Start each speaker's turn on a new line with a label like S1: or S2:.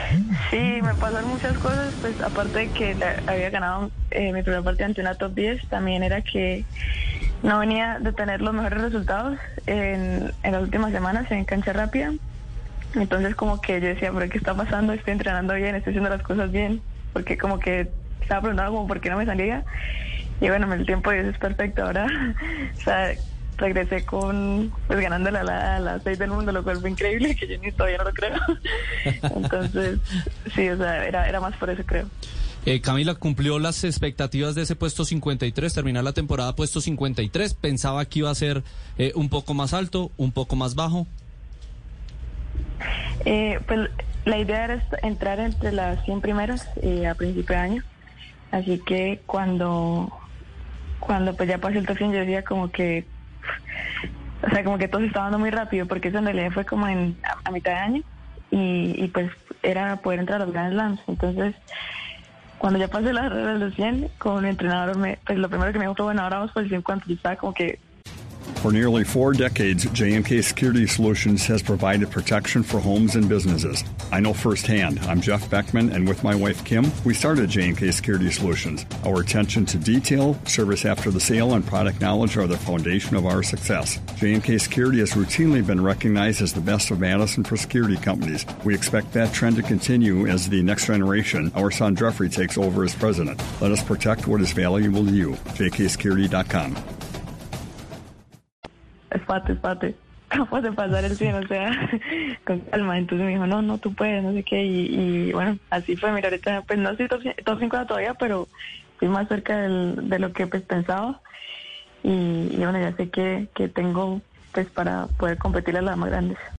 S1: Sí, me pasaron muchas cosas, pues aparte de que había ganado mi primer partido ante una top 10, también era que no venía de tener los mejores resultados en las últimas semanas en cancha rápida. Entonces como que yo decía, ¿pero qué está pasando? Estoy entrenando bien, estoy haciendo las cosas bien, porque como que estaba preguntando como por qué no me salía. Y bueno, el tiempo de Dios es perfecto ahora. O sea, regresé pues ganando a las 6 del mundo, lo cual fue increíble, que yo ni todavía no lo creo. Entonces, sí, o sea, era más por eso, creo.
S2: Camila, ¿cumplió las expectativas de ese puesto 53, terminar la temporada puesto 53? ¿Pensaba que iba a ser un poco más alto, un poco más bajo?
S1: Pues la idea era entrar entre las 100 primeras a principio de año. Así que cuando pues ya pasé el top 100, yo decía como que, o sea, como que todo se estaba dando muy rápido, porque eso en realidad fue como a mitad de año, y pues era poder entrar a los Grand Slams. Entonces, cuando ya pasé la regla de los 100, con mi entrenador, pues lo primero que me dijo fue, bueno, ahora vamos por el 100, cuando yo estaba como que...
S3: For nearly 4 decades, J&K Security Solutions has provided protection for homes and businesses. I know firsthand. I'm Jeff Beckman, and with my wife, Kim, we started J&K Security Solutions. Our attention to detail, service after the sale, and product knowledge are the foundation of our success. J&K Security has routinely been recognized as the best of Madison for security companies. We expect that trend to continue as the next generation, our son Jeffrey, takes over as president. Let us protect what is valuable to you. jksecurity.com.
S1: Espate, acabas de pasar el 100, o sea, con calma. Entonces me dijo, no, tú puedes, no sé qué, y bueno, así fue. Mira, ahorita pues no estoy top 50 todavía, pero estoy más cerca de lo que pues pensaba, y bueno, ya sé que tengo pues para poder competir a las más grandes.